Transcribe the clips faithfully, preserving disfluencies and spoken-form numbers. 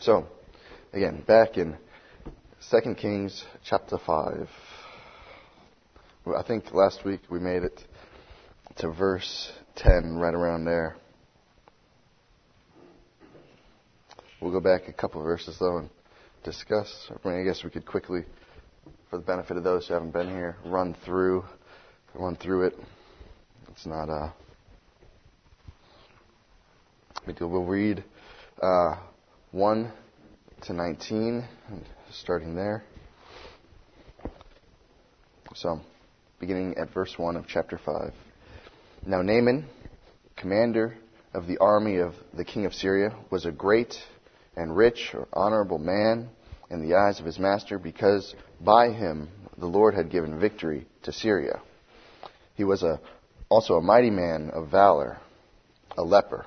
So, again, back in Second Kings chapter five. I think last week we made it to verse ten, right around there. We'll go back a couple of verses, though, and discuss. I mean, I guess we could quickly, for the benefit of those who haven't been here, run through, run through it. It's not, uh, we'll read uh, one to nineteen, starting there. So, beginning at verse one of chapter five. Now Naaman, commander of the army of the king of Syria, was a great and rich or honorable man in the eyes of his master, because by him the Lord had given victory to Syria. He was a, also a mighty man of valor, a leper.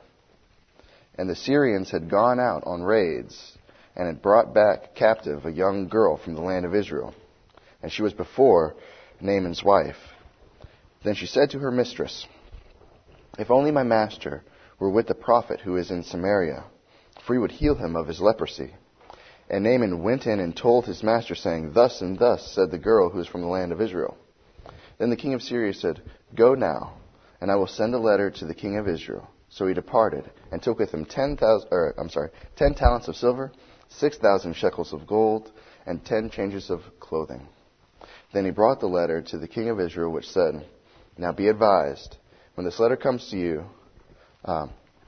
And the Syrians had gone out on raids and had brought back captive a young girl from the land of Israel. And she was before Naaman's wife. Then she said to her mistress, "If only my master were with the prophet who is in Samaria, for he would heal him of his leprosy." And Naaman went in and told his master, saying, "Thus and thus said the girl who is from the land of Israel." Then the king of Syria said, "Go now, and I will send a letter to the king of Israel." So he departed and took with him ten thousand, or I'm sorry, ten talents of silver, six thousand shekels of gold, and ten changes of clothing. Then he brought the letter to the king of Israel, which said, "Now be advised, when this letter comes to you, um,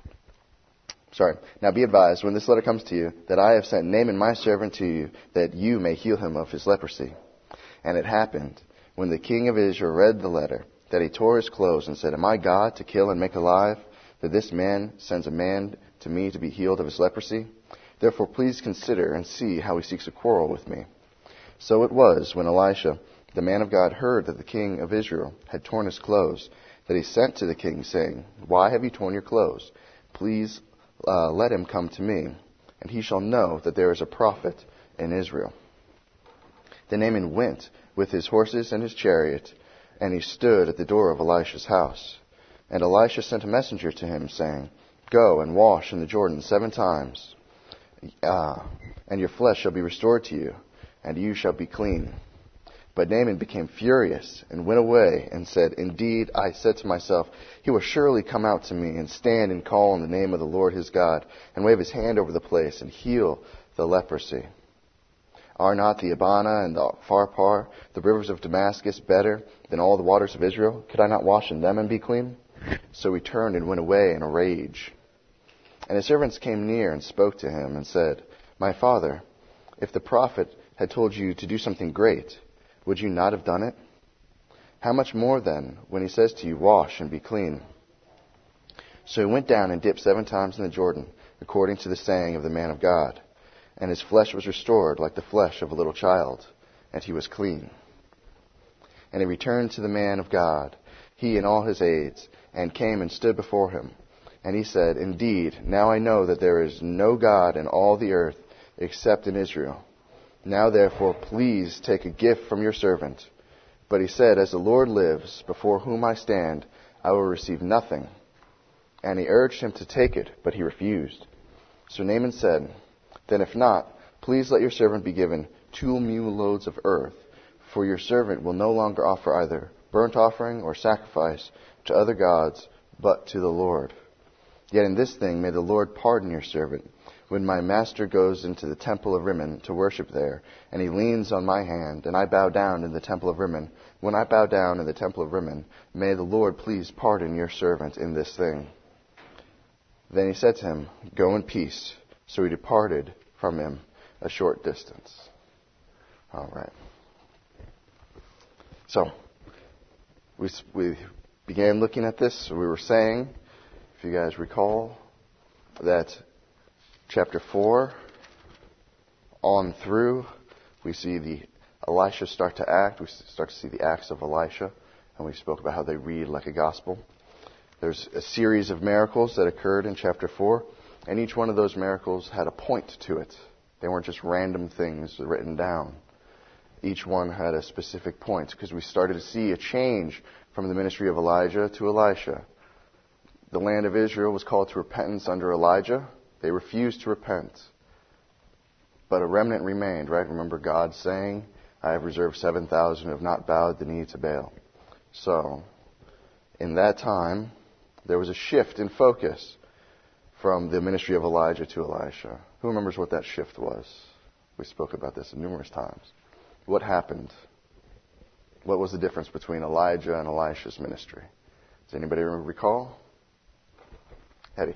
sorry, now be advised, when this letter comes to you, that I have sent Naaman my servant to you, that you may heal him of his leprosy." And it happened, when the king of Israel read the letter, that he tore his clothes and said, "Am I God to kill and make alive, that this man sends a man to me to be healed of his leprosy? Therefore please consider and see how he seeks a quarrel with me." So it was, when Elisha, the man of God, heard that the king of Israel had torn his clothes, that he sent to the king, saying, "Why have you torn your clothes? Please uh, let him come to me, and he shall know that there is a prophet in Israel." Then Naaman went with his horses and his chariot, and he stood at the door of Elisha's house. And Elisha sent a messenger to him, saying, "Go and wash in the Jordan seven times, uh, and your flesh shall be restored to you, and you shall be clean." But Naaman became furious and went away and said, "Indeed, I said to myself, he will surely come out to me and stand and call on the name of the Lord his God, and wave his hand over the place and heal the leprosy. Are not the Abana and the Pharpar, the rivers of Damascus, better than all the waters of Israel? Could I not wash in them and be clean?" So he turned and went away in a rage. And his servants came near and spoke to him and said, "My father, if the prophet had told you to do something great, would you not have done it? How much more then, when he says to you, 'Wash and be clean'?" So he went down and dipped seven times in the Jordan, according to the saying of the man of God. And his flesh was restored like the flesh of a little child, and he was clean. And he returned to the man of God, he and all his aides, and came and stood before him. And he said, "Indeed, now I know that there is no God in all the earth except in Israel. Now therefore, please take a gift from your servant." But he said, "As the Lord lives, before whom I stand, I will receive nothing." And he urged him to take it, but he refused. So Naaman said, "Then if not, please let your servant be given two mule loads of earth, for your servant will no longer offer either burnt offering or sacrifice to other gods, but to the Lord. Yet in this thing may the Lord pardon your servant, when my master goes into the temple of Rimmon to worship there, and he leans on my hand, and I bow down in the temple of Rimmon. When I bow down in the temple of Rimmon, may the Lord please pardon your servant in this thing." Then he said to him, "Go in peace." So he departed from him a short distance. All right. So, we we began looking at this. We were saying, if you guys recall, that chapter four on through, we see the Elisha start to act. We start to see the acts of Elisha, and we spoke about how they read like a gospel. There's a series of miracles that occurred in chapter four, and each one of those miracles had a point to it. They weren't just random things written down. Each one had a specific point, because we started to see a change from the ministry of Elijah to Elisha. The land of Israel was called to repentance under Elijah. They refused to repent. but a remnant remained, right? Remember God saying, I have reserved seven thousand who have not bowed the knee to Baal. So, in that time, there was a shift in focus from the ministry of Elijah to Elisha. Who remembers what that shift was? We spoke about this numerous times. What happened? What was the difference between Elijah and Elisha's ministry? Does anybody recall? Hetty.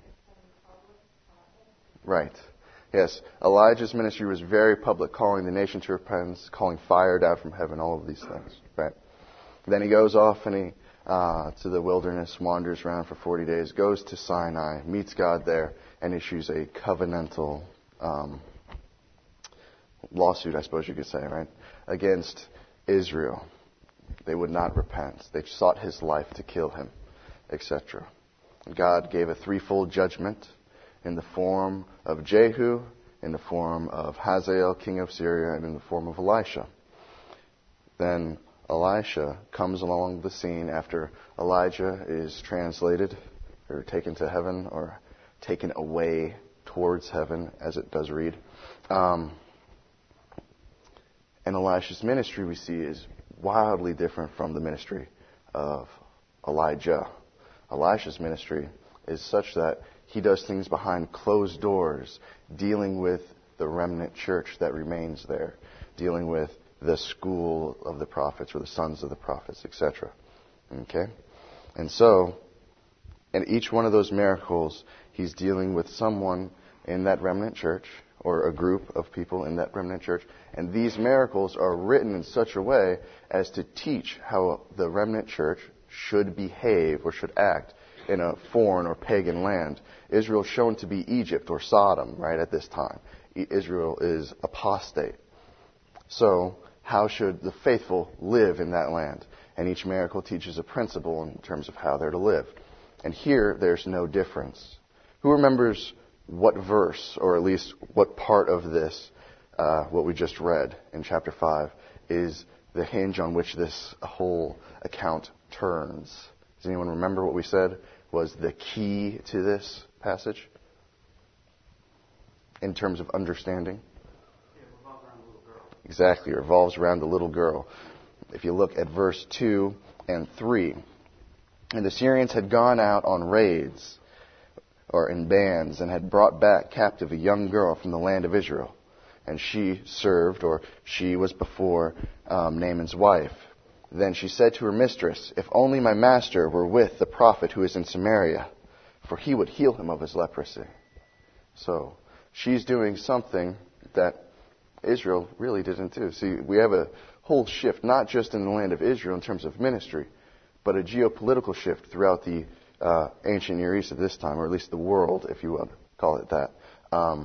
Right. Yes. Elijah's ministry was very public, calling the nation to repentance, calling fire down from heaven, all of these things. Right. Then he goes off and he uh, to the wilderness, wanders around for forty days, goes to Sinai, meets God there, and issues a covenantal um, lawsuit, I suppose you could say, right, against Israel. They would not repent. They sought his life to kill him, et cetera. God gave a threefold judgment in the form of Jehu, in the form of Hazael, king of Syria, and in the form of Elisha. Then Elisha comes along the scene after Elijah is translated or taken to heaven or taken away towards heaven, as it does read. Um, and Elisha's ministry, we see, is wildly different from the ministry of Elijah. Elisha's ministry is such that he does things behind closed doors, dealing with the remnant church that remains there, dealing with the school of the prophets or the sons of the prophets, et cetera. Okay? And so, in each one of those miracles, he's dealing with someone in that remnant church or a group of people in that remnant church. And these miracles are written in such a way as to teach how the remnant church should behave or should act in a foreign or pagan land. Israel is shown to be Egypt or Sodom, right, at this time. Israel is apostate. So, how should the faithful live in that land? And each miracle teaches a principle in terms of how they're to live. And here, there's no difference. Who remembers what verse, or at least what part of this, uh, what we just read in chapter five, is the hinge on which this whole account turns? Does anyone remember what we said was the key to this passage in terms of understanding? It revolves around the little girl. Exactly, it revolves around the little girl. If you look at verse two and three, and the Syrians had gone out on raids, or in bands, and had brought back captive a young girl from the land of Israel. And she served, or she was before um, Naaman's wife. Then she said to her mistress, "If only my master were with the prophet who is in Samaria, for he would heal him of his leprosy." So, she's doing something that Israel really didn't do. See, we have a whole shift, not just in the land of Israel in terms of ministry, but a geopolitical shift throughout the uh, ancient Near East at this time, or at least the world, if you would call it that. Um,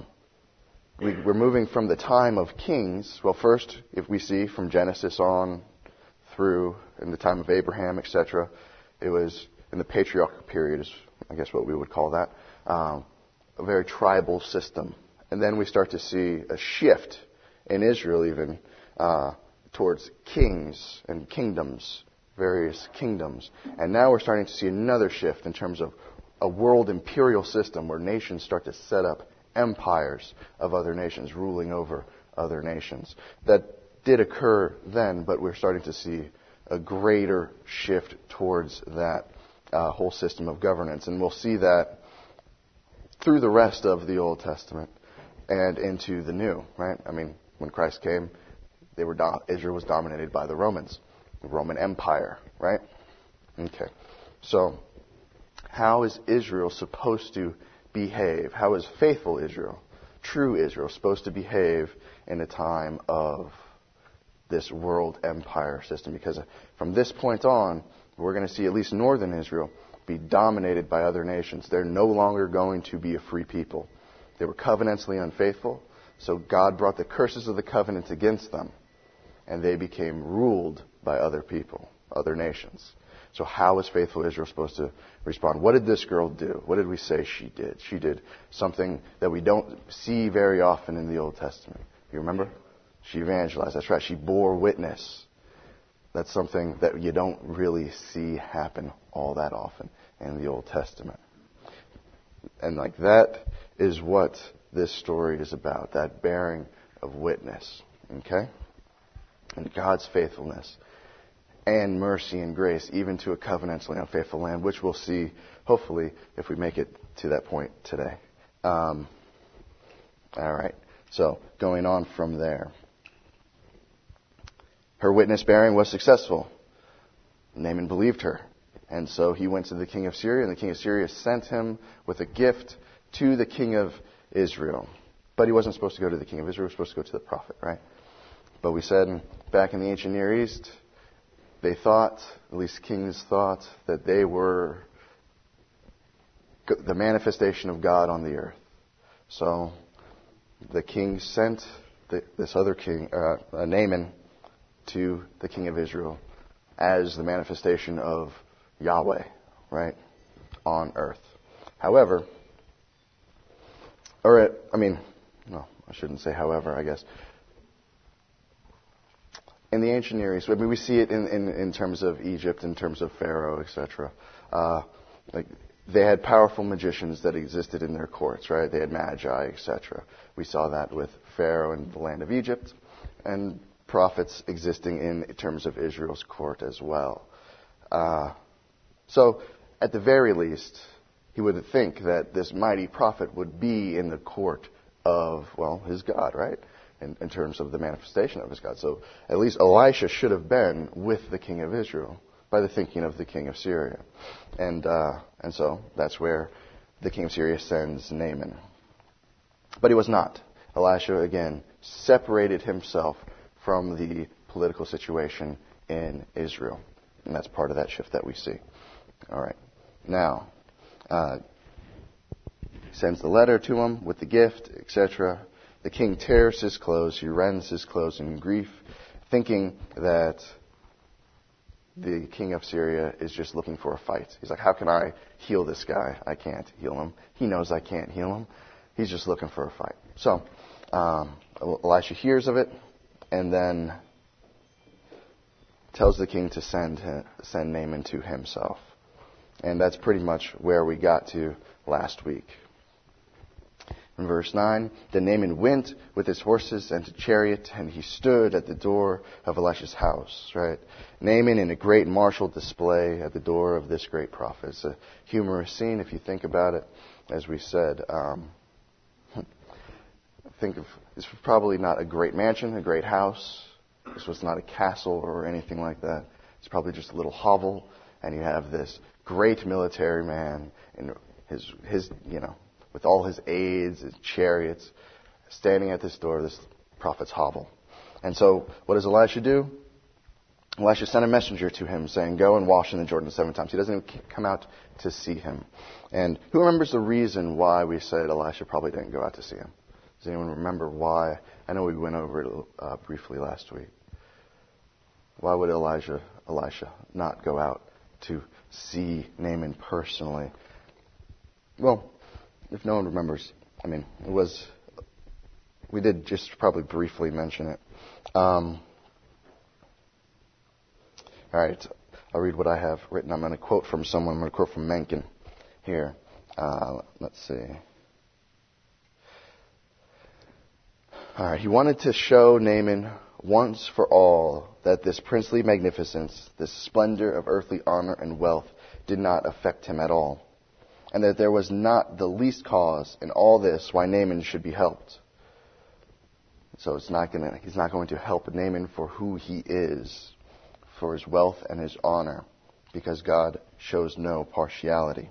we, we're moving from the time of kings. Well, first, if we see from Genesis on through in the time of Abraham, et cetera, it was in the patriarchal period, is I guess what we would call that, um, a very tribal system. And then we start to see a shift in Israel even uh, towards kings and kingdoms, various kingdoms. And now we're starting to see another shift in terms of a world imperial system where nations start to set up empires of other nations, ruling over other nations. That did occur then, but we're starting to see a greater shift towards that uh, whole system of governance. And we'll see that through the rest of the Old Testament and into the New, right? I mean, when Christ came, they were do- Israel was dominated by the Romans, the Roman Empire, right? Okay. So, how is Israel supposed to behave? How is faithful Israel, true Israel, supposed to behave in a time of this world empire system? Because from this point on, we're going to see at least northern Israel be dominated by other nations. They're no longer going to be a free people. They were covenantally unfaithful, so God brought the curses of the covenant against them, and they became ruled by other people, other nations. So how is faithful Israel supposed to respond? What did this girl do? What did we say she did? She did something that we don't see very often in the Old Testament. You remember? She evangelized. That's right. She bore witness. That's something that you don't really see happen all that often in the Old Testament. And like that is what this story is about, that bearing of witness, okay? And God's faithfulness and mercy and grace, even to a covenantally unfaithful land, which we'll see, hopefully, if we make it to that point today. Um, all right, so going on from there. Her witness bearing was successful. Naaman believed her. And so he went to the king of Syria, and the king of Syria sent him with a gift to the king of Israel. But he wasn't supposed to go to the king of Israel, he was supposed to go to the prophet, right? But we said back in the ancient Near East, they thought, at least kings thought, that they were the manifestation of God on the earth. So the king sent the, this other king, uh, Naaman, to the king of Israel as the manifestation of Yahweh, right, on earth. However, or I mean, no, I shouldn't say however, I guess. In the ancient Near East, I mean, we see it in, in, in terms of Egypt, in terms of Pharaoh, et cetera. Uh, like they had powerful magicians that existed in their courts, right? They had magi, et cetera. We saw that with Pharaoh in the land of Egypt, and prophets existing in terms of Israel's court as well. Uh, so, at the very least, he would think that this mighty prophet would be in the court of, well, his God, right? In, in terms of the manifestation of his God. So, at least Elisha should have been with the king of Israel by the thinking of the king of Syria. And, uh, and so, that's where the king of Syria sends Naaman. But he was not. Elisha, again, separated himself from the political situation in Israel. And that's part of that shift that we see. All right. Now, uh, he sends the letter to him with the gift, et cetera. The king tears his clothes. He rends his clothes in grief, thinking that the king of Syria is just looking for a fight. He's like, how can I heal this guy? I can't heal him. He knows I can't heal him. He's just looking for a fight. So, um, Elisha hears of it, and then tells the king to send him, send Naaman to himself. And that's pretty much where we got to last week. In verse nine, then Naaman went with his horses and his chariot, and he stood at the door of Elisha's house. Right, Naaman in a great martial display at the door of this great prophet. It's a humorous scene if you think about it. As we said, um, think of it's probably not a great mansion, a great house. This was not a castle or anything like that. It's probably just a little hovel, and you have this great military man and his his you know with all his aides, his chariots, standing at this door of this prophet's hovel. And so, what does Elisha do? Elisha sent a messenger to him saying, "Go and wash in the Jordan seven times." He doesn't even come out to see him. And who remembers the reason why we said Elisha probably didn't go out to see him? Does anyone remember why? I know we went over it uh, briefly last week. Why would Elijah, Elisha not go out to see Naaman personally? Well, if no one remembers, I mean, it was, we did just probably briefly mention it. Um, all right, I'll read what I have written. I'm going to quote from someone. I'm going to quote from Mencken here. Uh, let's see. All right, he wanted to show Naaman once for all that this princely magnificence, this splendor of earthly honor and wealth did not affect him at all, and that there was not the least cause in all this why Naaman should be helped. So it's not gonna, he's not going to help Naaman for who he is, for his wealth and his honor, because God shows no partiality.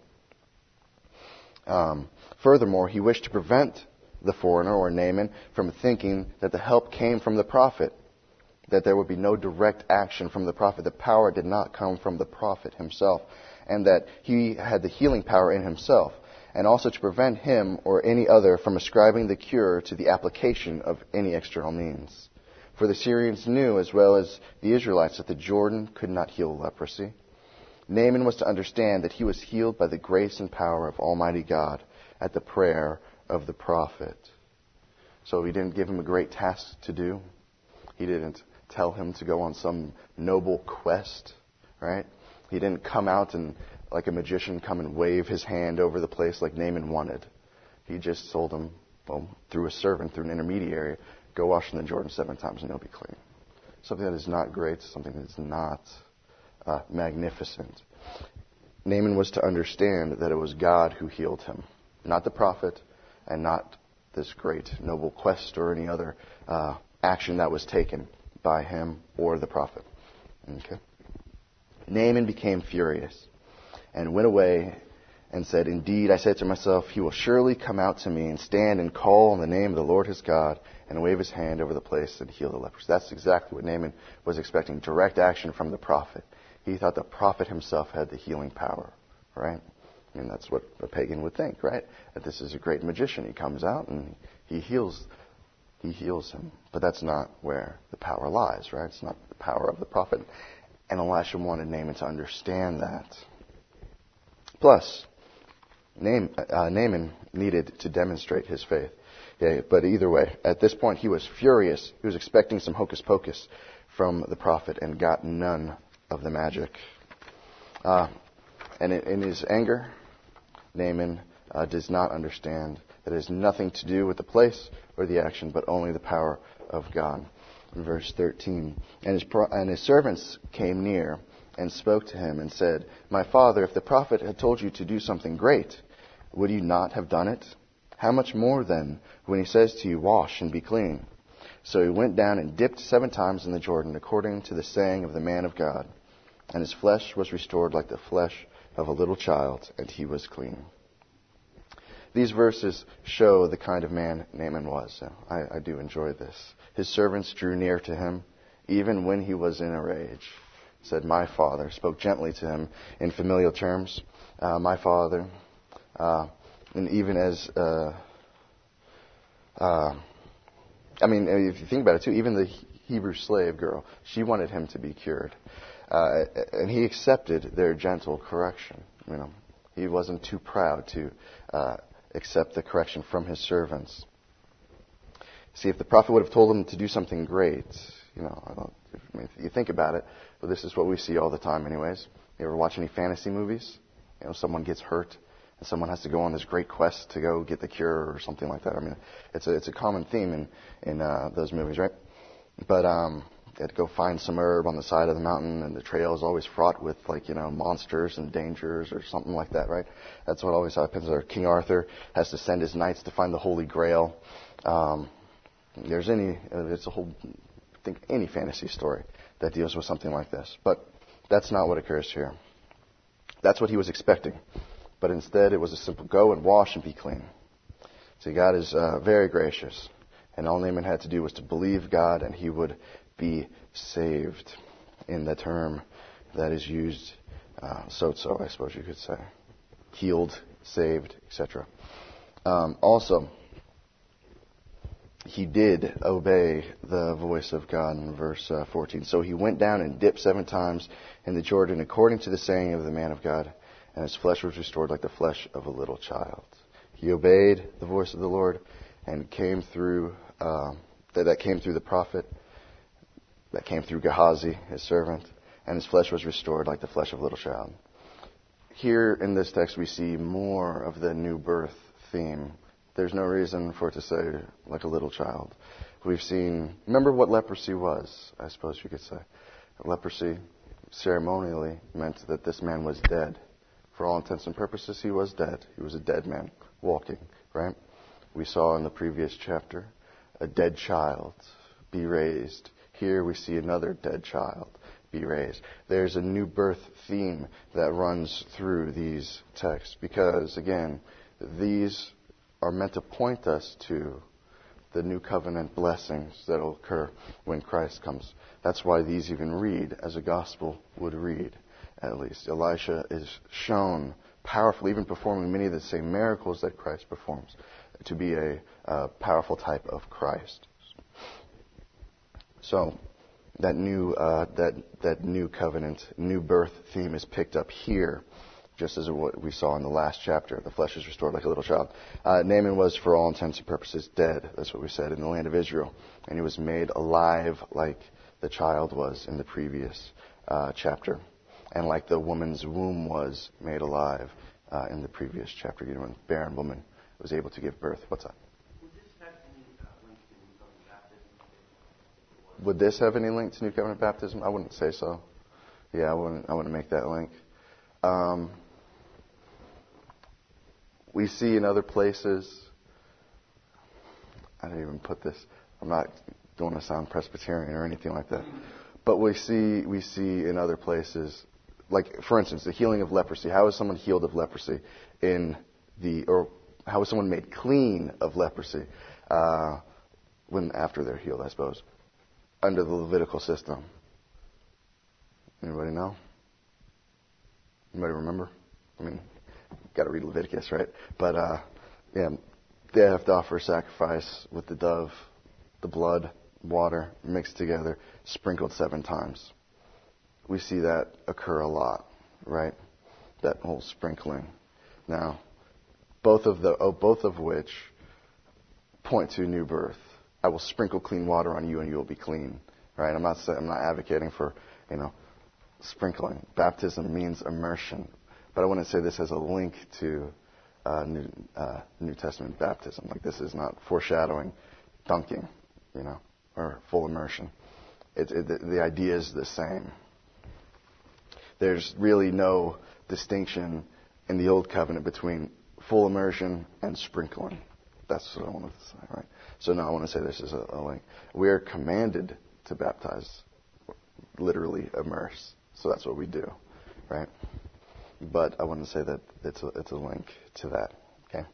Um, furthermore, he wished to prevent the foreigner, or Naaman, from thinking that the help came from the prophet, that there would be no direct action from the prophet. The power did not come from the prophet himself, and that he had the healing power in himself, and also to prevent him or any other from ascribing the cure to the application of any external means. For the Syrians knew, as well as the Israelites, that the Jordan could not heal leprosy. Naaman was to understand that he was healed by the grace and power of Almighty God at the prayer of the prophet. So he didn't give him a great task to do. He didn't tell him to go on some noble quest, right? He didn't come out and, like a magician, come and wave his hand over the place like Naaman wanted. He just told him, Well, through a servant, through an intermediary, go wash in the Jordan seven times and you'll be clean. Something that is not great, something that is not uh, magnificent. Naaman was to understand that it was God who healed him, not the prophet, and not this great noble quest or any other uh, action that was taken by him or the prophet. Okay. Naaman became furious and went away and said, "Indeed, I said to myself, he will surely come out to me and stand and call on the name of the Lord his God and wave his hand over the place and heal the lepers." That's exactly what Naaman was expecting, direct action from the prophet. He thought the prophet himself had the healing power, right? I mean, that's what a pagan would think, right? That this is a great magician. He comes out and he heals he heals him. But that's not where the power lies, right? It's not the power of the prophet. And Elisha wanted Naaman to understand that. Plus, Naaman, uh, Naaman needed to demonstrate his faith. Yeah, but either way, at this point he was furious. He was expecting some hocus pocus from the prophet and got none of the magic. Uh, and in, in his anger, Naaman uh, does not understand that it has nothing to do with the place or the action, but only the power of God. In verse thirteen, and his, pro- and his servants came near and spoke to him and said, "My father, if the prophet had told you to do something great, would you not have done it? How much more then when he says to you, 'Wash and be clean'?" So he went down and dipped seven times in the Jordan, according to the saying of the man of God. And his flesh was restored like the flesh of a little child, and he was clean. These verses show the kind of man Naaman was. I, I do enjoy this. His servants drew near to him, even when he was in a rage. Said, "My father," spoke gently to him in familial terms. Uh, "My father," uh, and even as, uh, uh, I mean, if you think about it too, even the Hebrew slave girl, she wanted him to be cured. Uh, and he accepted their gentle correction. You know, he wasn't too proud to uh, accept the correction from his servants. See, if the prophet would have told him to do something great, you know, I don't, I mean, if you think about it, but this is what we see all the time anyways. You ever watch any fantasy movies? You know, someone gets hurt and someone has to go on this great quest to go get the cure or something like that. I mean, it's a, it's a common theme in, in uh, those movies, right? But, um, they had to go find some herb on the side of the mountain, and the trail is always fraught with, like, you know, monsters and dangers or something like that, right? That's what always happens. Or King Arthur has to send his knights to find the Holy Grail. Um, there's any, it's a whole, I think, any fantasy story that deals with something like this. But that's not what occurs here. That's what he was expecting. But instead, it was a simple go and wash and be clean. See, God is uh, very gracious. And all Naaman had to do was to believe God, and he would be saved, in the term that is used, uh, so-so, I suppose you could say. Healed, saved, et cetera. Um, also, he did obey the voice of God in verse uh, fourteen. So he went down and dipped seven times in the Jordan, according to the saying of the man of God, and his flesh was restored like the flesh of a little child. He obeyed the voice of the Lord, and came through uh, that, that came through the prophet. That came through Gehazi, his servant, and his flesh was restored like the flesh of a little child. Here in this text we see more of the new birth theme. There's no reason for it to say like a little child. We've seen, remember what leprosy was, I suppose you could say. Leprosy ceremonially meant that this man was dead. For all intents and purposes, he was dead. He was a dead man walking, right? We saw in the previous chapter a dead child be raised. Here we see another dead child be raised. There's a new birth theme that runs through these texts because, again, these are meant to point us to the new covenant blessings that will occur when Christ comes. That's why these even read as a gospel would read, at least. Elisha is shown powerfully, even performing many of the same miracles that Christ performs, to be a, a powerful type of Christ. So that new uh, that that new covenant, new birth theme is picked up here, just as what we saw in the last chapter. The flesh is restored like a little child. Uh, Naaman was, for all intents and purposes, dead. That's what we said, in the land of Israel, and he was made alive like the child was in the previous uh, chapter, and like the woman's womb was made alive uh, in the previous chapter. You know, when a barren woman was able to give birth. What's that? Would this would this have any link to New Covenant baptism? I wouldn't say so. Yeah, I wouldn't. I wouldn't make that link. Um, we see in other places. I didn't even put this. I'm not going to sound Presbyterian or anything like that. But we see we see in other places, like for instance, the healing of leprosy. How is someone healed of leprosy in the, or how is someone made clean of leprosy uh, when after they're healed? I suppose under the Levitical system. Anybody know? Anybody remember? I mean, got to read Leviticus, right? But uh, yeah, they have to offer a sacrifice with the dove, the blood, water mixed together, sprinkled seven times. We see that occur a lot, right? That whole sprinkling. Now, both of the oh, both of which point to new birth. I will sprinkle clean water on you, and you will be clean. Right? I'm not saying, I'm not advocating for, you know, sprinkling. Baptism means immersion, but I want to say this has a link to uh, New, uh, New Testament baptism. Like this is not foreshadowing dunking, you know, or full immersion. It, it, the, the idea is the same. There's really no distinction in the Old Covenant between full immersion and sprinkling. That's what I wanted to say, right? So now I want to say this is a, a link. We are commanded to baptize, literally immerse. So that's what we do, right? But I want to say that it's a, it's a link to that, okay?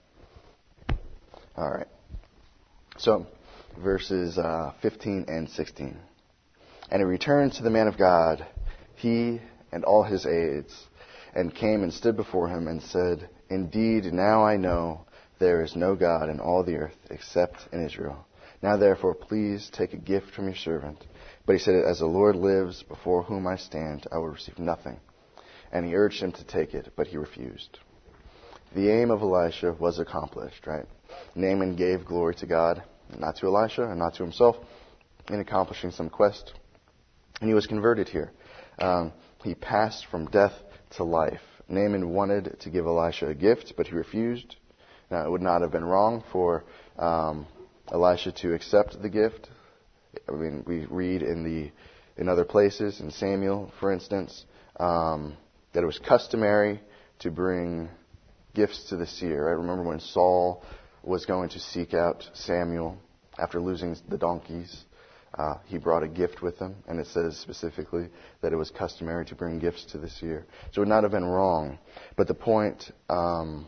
All right. So verses uh, fifteen and sixteen. And he returned to the man of God, he and all his aides, and came and stood before him and said, Indeed, now I know there is no God in all the earth except in Israel. Now therefore, please take a gift from your servant. But he said, As the Lord lives, before whom I stand, I will receive nothing. And he urged him to take it, but he refused. The aim of Elisha was accomplished, right? Naaman gave glory to God, not to Elisha and not to himself, in accomplishing some quest. And he was converted here. Um, he passed from death to life. Naaman wanted to give Elisha a gift, but he refused. Now, it would not have been wrong for um, Elisha to accept the gift. I mean, we read in the in other places, in Samuel, for instance, um, that it was customary to bring gifts to the seer. I remember when Saul was going to seek out Samuel after losing the donkeys. Uh, he brought a gift with him, and it says specifically that it was customary to bring gifts to the seer. So it would not have been wrong. But the point, um,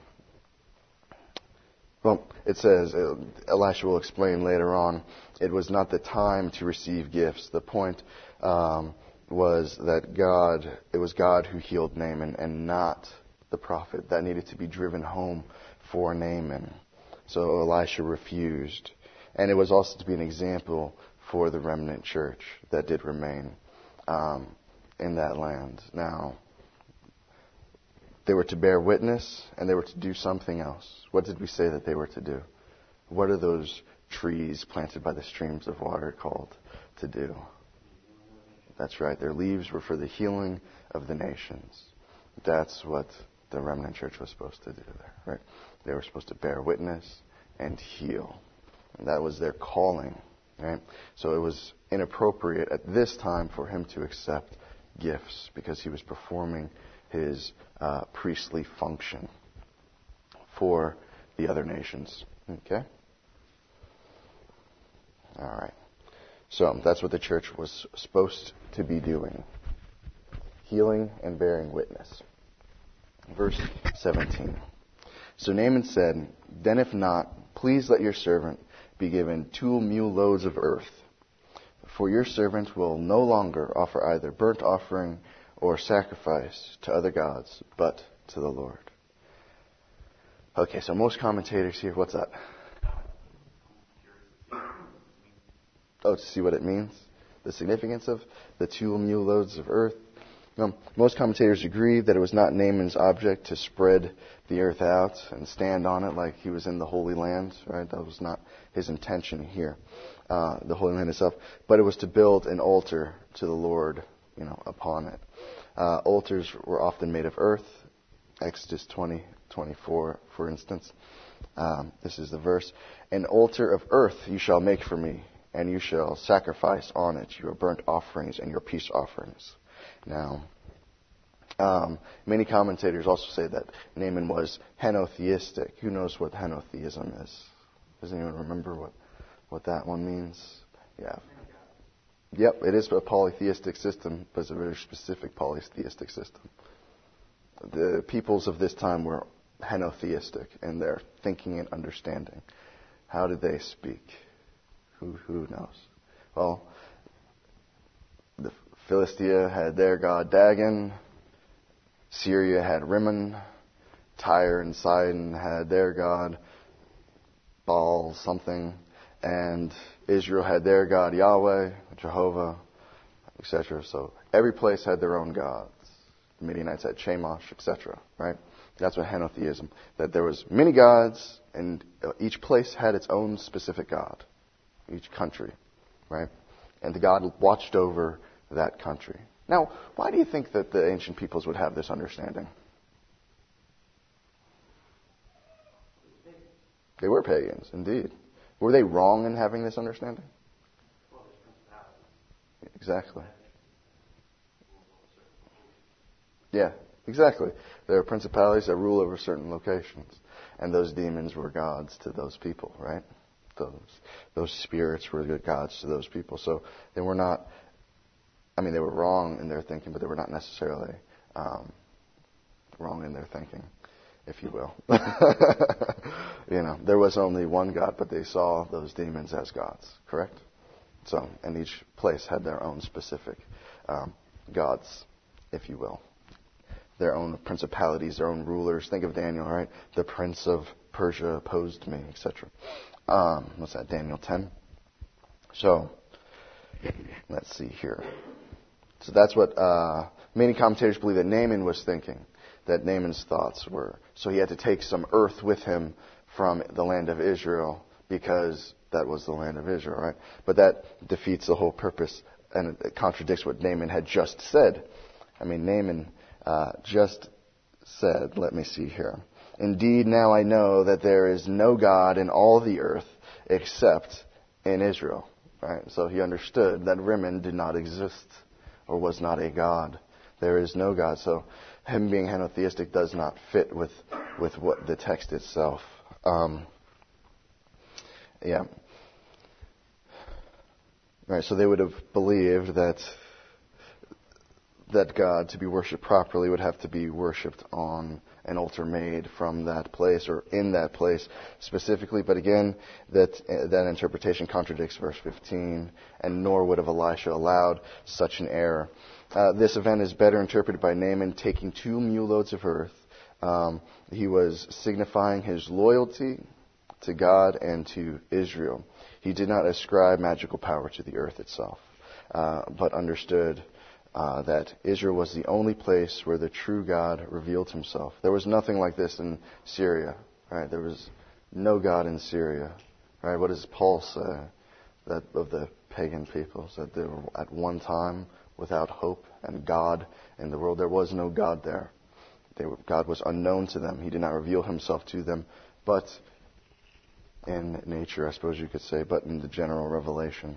well, it says, uh, Elisha will explain later on, it was not the time to receive gifts. The point um, was that God, it was God who healed Naaman and not the prophet. That needed to be driven home for Naaman. So Elisha refused. And it was also to be an example for the remnant church that did remain um, in that land. Now, they were to bear witness, and they were to do something else. What did we say that they were to do? What are those trees planted by the streams of water called to do? That's right. Their leaves were for the healing of the nations. That's what the remnant church was supposed to do there, right? They were supposed to bear witness and heal. And that was their calling, right? So it was inappropriate at this time for him to accept gifts because he was performing his uh, priestly function for the other nations. Okay? All right. So that's what the church was supposed to be doing. Healing and bearing witness. Verse seventeen. So Naaman said, Then if not, please let your servant be given two mule loads of earth. For your servant will no longer offer either burnt offering or sacrifice to other gods, but to the Lord. Okay, so most commentators here, what's that? Oh, to see what it means? The significance of the two mule loads of earth? Um, most commentators agree that it was not Naaman's object to spread the earth out and stand on it like he was in the Holy Land, right? That was not his intention here, uh, the Holy Land itself. But it was to build an altar to the Lord, you know, upon it. Uh, altars were often made of earth. Exodus twenty twenty-four, for instance. Um, this is the verse. An altar of earth you shall make for me, and you shall sacrifice on it your burnt offerings and your peace offerings. Now, um, many commentators also say that Naaman was henotheistic. Who knows what henotheism is? Does anyone remember what, what that one means? Yeah. Yep, it is a polytheistic system, but it's a very specific polytheistic system. The peoples of this time were henotheistic in their thinking and understanding. How did they speak? Who who knows? Well, the Philistia had their god Dagon. Syria had Rimmon. Tyre and Sidon had their god Baal something. And Israel had their god Yahweh, Jehovah, et cetera. So every place had their own gods. The Midianites had Chemosh, et cetera. Right? That's what henotheism. That there was many gods, and each place had its own specific god. Each country, right? And the God watched over that country. Now, why do you think that the ancient peoples would have this understanding? They were pagans, indeed. Were they wrong in having this understanding? Exactly. Yeah, exactly. There are principalities that rule over certain locations. And those demons were gods to those people, right? Those those spirits were good gods to those people. So they were not, I mean, they were wrong in their thinking, but they were not necessarily um, wrong in their thinking, if you will. You know, there was only one God, but they saw those demons as gods, correct? So, and each place had their own specific um, gods, if you will. Their own principalities, their own rulers. Think of Daniel, right? The prince of Persia opposed me, et cetera. Um, what's that, Daniel ten? So, let's see here. So that's what uh, many commentators believe that Naaman was thinking, that Naaman's thoughts were. So he had to take some earth with him from the land of Israel because that was the land of Israel, right? But that defeats the whole purpose and it contradicts what Naaman had just said. I mean, Naaman uh, just said, let me see here. Indeed, now I know that there is no God in all the earth except in Israel. Right? So he understood that Rimmon did not exist or was not a God. There is no God. So him being henotheistic does not fit with, with what the text itself. Um, yeah. Right. So they would have believed that that God, to be worshipped properly, would have to be worshipped on an altar made from that place or in that place specifically. But again, that that interpretation contradicts verse fifteen, and nor would have Elisha allowed such an error. Uh, this event is better interpreted by Naaman taking two mule loads of earth. Um, he was signifying his loyalty to God and to Israel. He did not ascribe magical power to the earth itself, uh, but understood Uh, that Israel was the only place where the true God revealed himself. There was nothing like this in Syria. Right? There was no God in Syria. Right? What does Paul say that of the pagan peoples? That they were at one time without hope and God in the world. There was no God there. They were, God was unknown to them. He did not reveal himself to them, but in nature, I suppose you could say, but in the general revelation.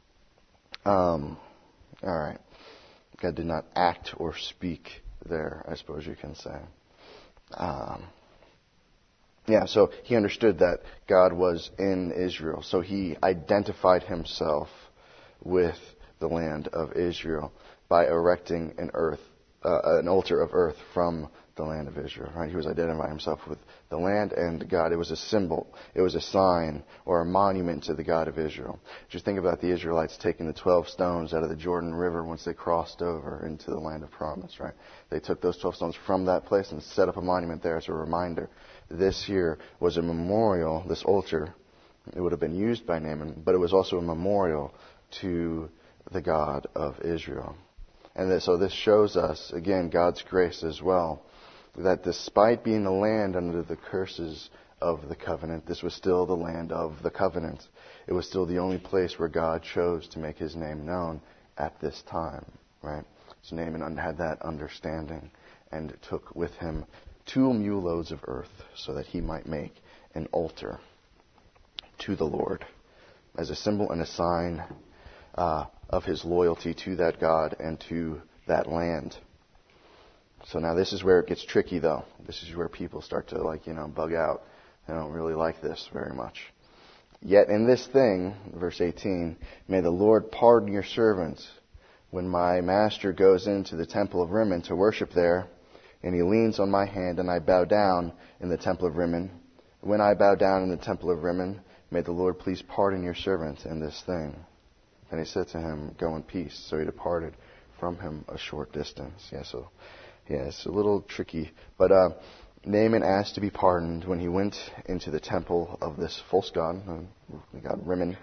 Um, all right. God did not act or speak there, I suppose you can say. Um, yeah, so he understood that God was in Israel. So he identified himself with the land of Israel by erecting an earth, uh, an altar of earth from the land of Israel. Right? He was identifying himself with the land and God. It was a symbol. It was a sign or a monument to the God of Israel. Just think about the Israelites taking the twelve stones out of the Jordan River once they crossed over into the land of promise. Right? They took those twelve stones from that place and set up a monument there as a reminder. This here was a memorial. This altar, it would have been used by Naaman, but it was also a memorial to the God of Israel. And so this shows us, again, God's grace as well, that despite being the land under the curses of the covenant, this was still the land of the covenant. It was still the only place where God chose to make his name known at this time, right? So Naaman had that understanding and took with him two mule loads of earth so that he might make an altar to the Lord. as a symbol and a sign uh, of his loyalty to that God and to that land. So now this is where it gets tricky, though. This is where people start to, like, you know, bug out. They don't really like this very much. Yet in this thing, verse eighteen, may the Lord pardon your servants when my master goes into the temple of Rimmon to worship there, and he leans on my hand, and I bow down in the temple of Rimmon. When I bow down in the temple of Rimmon, may the Lord please pardon your servant in this thing. And he said to him, go in peace. So he departed from him a short distance. Yeah, so, yeah, it's a little tricky. But uh, Naaman asked to be pardoned when he went into the temple of this false god, the god Rimmon,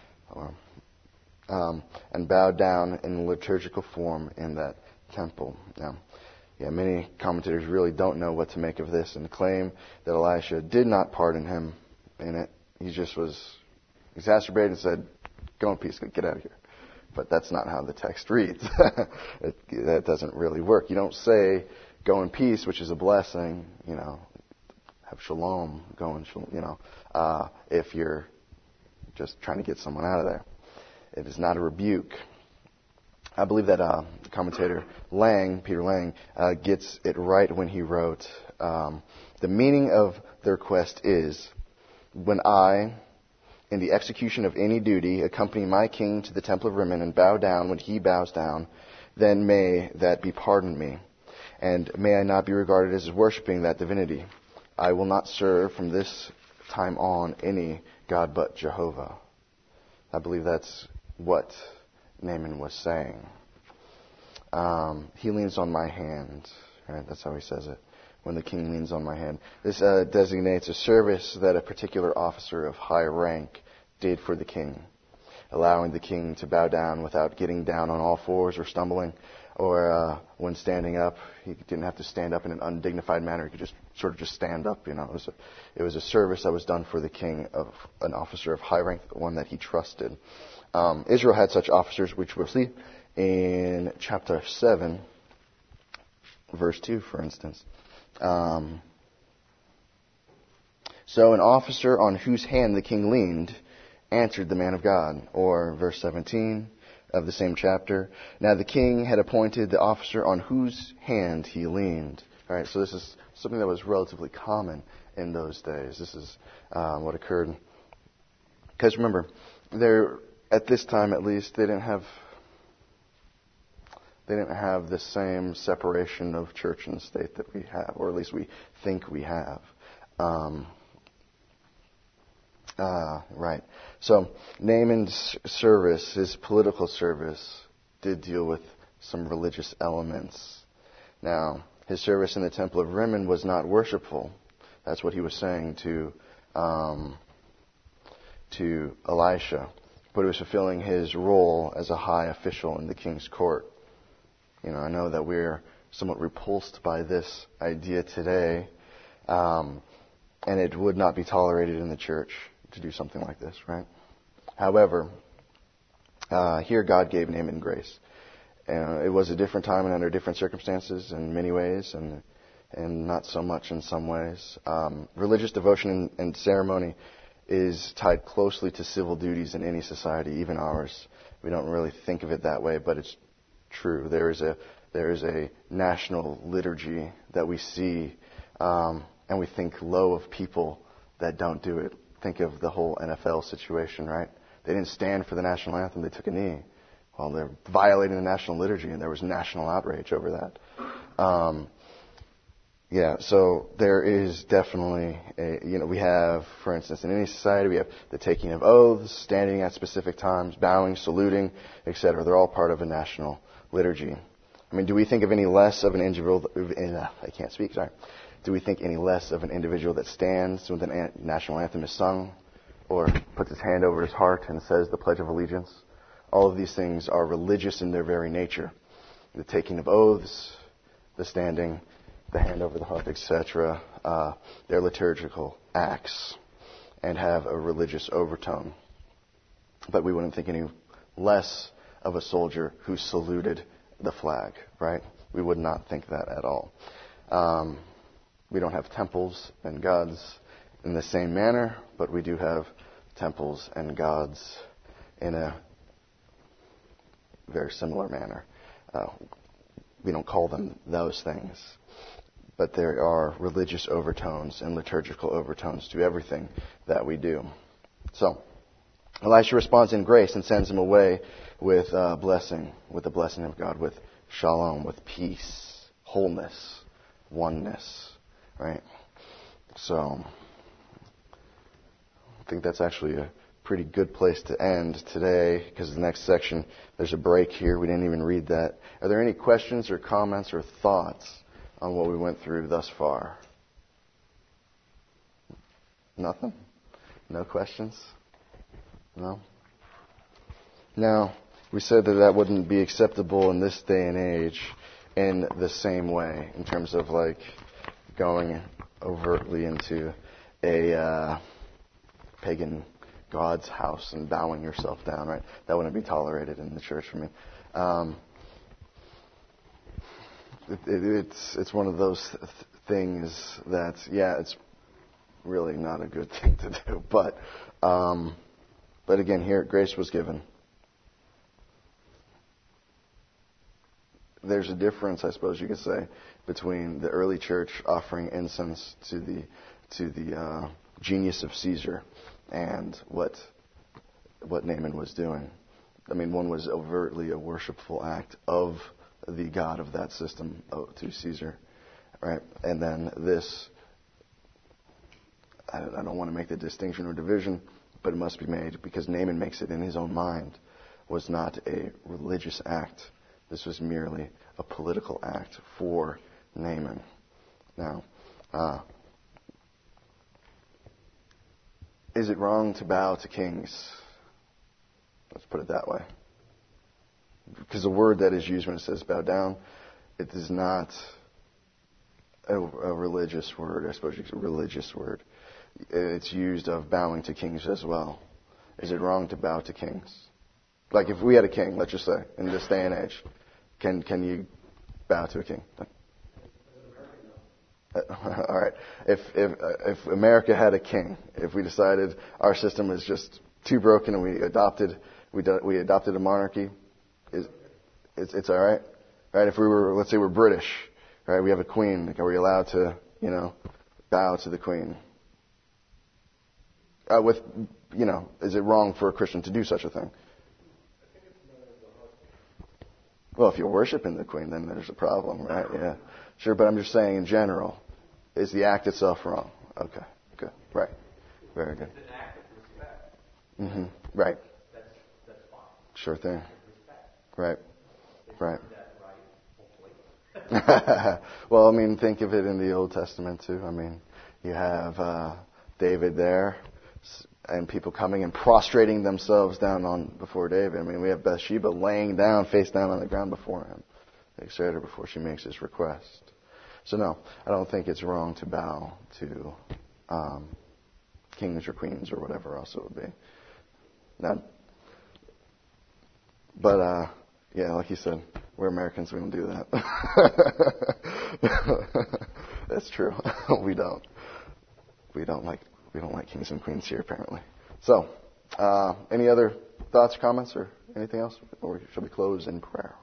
um, and bowed down in liturgical form in that temple. Now, yeah, many commentators really don't know what to make of this and claim that Elisha did not pardon him in it. He just was exacerbated and said, go in peace, get out of here. But that's not how the text reads. it, that doesn't really work. You don't say, go in peace, which is a blessing, you know, have shalom, go in shalom, you know, uh, if you're just trying to get someone out of there. It is not a rebuke. I believe that uh, commentator Lang, Peter Lang, uh, gets it right when he wrote, um, the meaning of the request is, when I, in the execution of any duty, accompany my king to the temple of Rimmon and bow down when he bows down, then may that be pardoned me. And may I not be regarded as worshipping that divinity. I will not serve from this time on any God but Jehovah. I believe that's what Naaman was saying. Um, he leans on my hand. Right? That's how he says it. When the king leans on my hand. This uh, designates a service that a particular officer of high rank did for the king, allowing the king to bow down without getting down on all fours or stumbling, or uh, when standing up, he didn't have to stand up in an undignified manner. He could just sort of just stand up. You know, it was a, it was a service that was done for the king, of an officer of high rank, one that he trusted. Um, Israel had such officers, which we'll see in chapter seven, verse two, for instance. Um, so an officer on whose hand the king leaned answered the man of God. Or verse seventeen of the same chapter. Now the king had appointed the officer on whose hand he leaned. All right, so this is something that was relatively common in those days. This is uh, what occurred. Because remember, there at this time at least, they didn't have They didn't have the same separation of church and state that we have, or at least we think we have. Um, uh, right. So Naaman's service, his political service, did deal with some religious elements. Now, his service in the temple of Rimmon was not worshipful. That's what he was saying to um, to Elisha. But he was fulfilling his role as a high official in the king's court. You know, I know that we're somewhat repulsed by this idea today, um, and it would not be tolerated in the church to do something like this, right? However, uh, here God gave Naaman grace. Uh, it was a different time and under different circumstances in many ways, and and not so much in some ways. Um, religious devotion and, and ceremony is tied closely to civil duties in any society, even ours. We don't really think of it that way, but it's true. There is a there is a national liturgy that we see, um, and we think low of people that don't do it. Think of the whole N F L situation, right? They didn't stand for the national anthem; they took a knee. Well, they're violating the national liturgy, and there was national outrage over that. Um, yeah, so there is definitely a, you know, we have, for instance, in any society, we have the taking of oaths, standing at specific times, bowing, saluting, et cetera. They're all part of a national liturgy. I mean, do we think of any less of an individual, I can't speak, sorry. Do we think any less of an individual that stands when the national anthem is sung, or puts his hand over his heart and says the Pledge of Allegiance? All of these things are religious in their very nature. The taking of oaths, the standing, the hand over the heart, et cetera. Uh, they're liturgical acts and have a religious overtone. But we wouldn't think any less of a soldier who saluted the flag, right? We would not think that at all. Um, we don't have temples and gods in the same manner, but we do have temples and gods in a very similar manner. Uh, we don't call them those things, but there are religious overtones and liturgical overtones to everything that we do. So, Elisha responds in grace and sends him away with uh, blessing, with the blessing of God, with shalom, with peace, wholeness, oneness, right? So, I think that's actually a pretty good place to end today, because the next section, there's a break here. We didn't even read that. Are there any questions or comments or thoughts on what we went through thus far? Nothing? No questions? No? Now, we said that that wouldn't be acceptable in this day and age in the same way, in terms of like going overtly into a uh, pagan God's house and bowing yourself down, right? That wouldn't be tolerated in the church for me. Um, it, it, it's it's one of those th- things that, yeah, it's really not a good thing to do. But um, but again, here grace was given. There's a difference, I suppose you could say, between the early church offering incense to the to the uh, genius of Caesar and what what Naaman was doing. I mean, one was overtly a worshipful act of the god of that system to Caesar, right? And then this, I don't, I don't want to make the distinction or division, but it must be made because Naaman makes it in his own mind, was not a religious act. This was merely a political act for Naaman. Now, uh, is it wrong to bow to kings? Let's put it that way. Because the word that is used when it says bow down, it is not a, a religious word. I suppose it's a religious word. It's used of bowing to kings as well. Is it wrong to bow to kings? Like if we had a king, let's just say, in this day and age, can can you bow to a king? All right. If if if America had a king, if we decided our system was just too broken and we adopted we do, we adopted a monarchy, is it's it's all right, right? If we were, let's say we're British, right? We have a queen. Are we allowed to, you know, bow to the queen? Uh, with, you know, is it wrong for a Christian to do such a thing? Well, if you're worshiping the queen, then there's a problem, right? Yeah, sure. But I'm just saying, in general, is the act itself wrong? Okay, good, right, very good. It's an act of respect. Mm-hmm. Right. That's that's fine. Sure thing. Respect. Right. Is Right. that right? Hopefully. Well, I mean, think of it in the Old Testament too. I mean, you have uh, David there, and people coming and prostrating themselves down on before David. I mean, we have Bathsheba laying down, face down on the ground before him, et cetera, before she makes his request. So no, I don't think it's wrong to bow to um, kings or queens or whatever else it would be. Now, but uh, yeah, like you said, we're Americans. We don't do that. That's true. we don't. We don't like we don't like kings and queens here, apparently. So, uh, any other thoughts, comments, or anything else, or shall we close in prayer?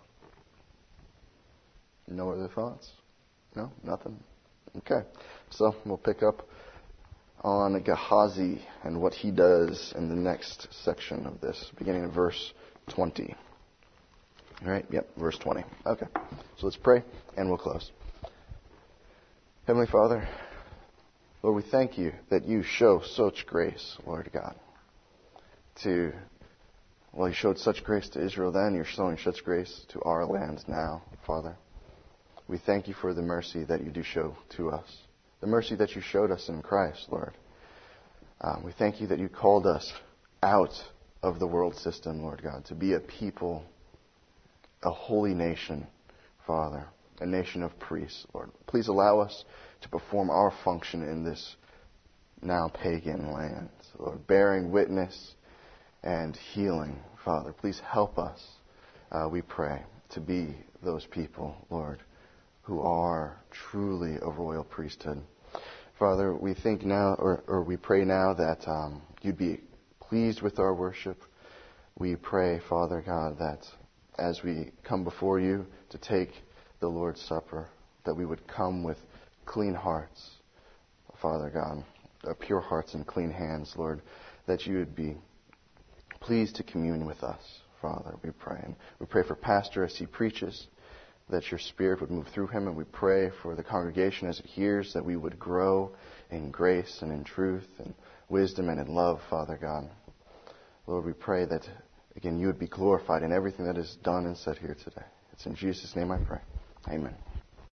No other thoughts? No, nothing. Okay, so we'll pick up on Gehazi and what he does in the next section of this, beginning in verse twenty. All right, yep, verse twenty. Okay, so let's pray and we'll close. Heavenly Father, Lord, we thank you that you show such grace, Lord God, to, well, you showed such grace to Israel then, you're showing such grace to our land now, Father. We thank you for the mercy that you do show to us, the mercy that you showed us in Christ, Lord. Um, we thank you that you called us out of the world system, Lord God, to be a people, a holy nation, Father, a nation of priests, Lord. Please allow us to perform our function in this now pagan land, Lord, bearing witness and healing, Father. Please help us, uh, we pray, to be those people, Lord, who are truly a royal priesthood. Father, we think now, or, or we pray now that um, you'd be pleased with our worship. We pray, Father God, that as we come before you to take the Lord's Supper, that we would come with clean hearts, Father God, uh, pure hearts and clean hands, Lord, that you would be pleased to commune with us, Father, we pray. And we pray for Pastor as he preaches, that your Spirit would move through him, and we pray for the congregation as it hears, that we would grow in grace and in truth and wisdom and in love, Father God. Lord, we pray that, again, you would be glorified in everything that is done and said here today. It's in Jesus' name I pray. Amen.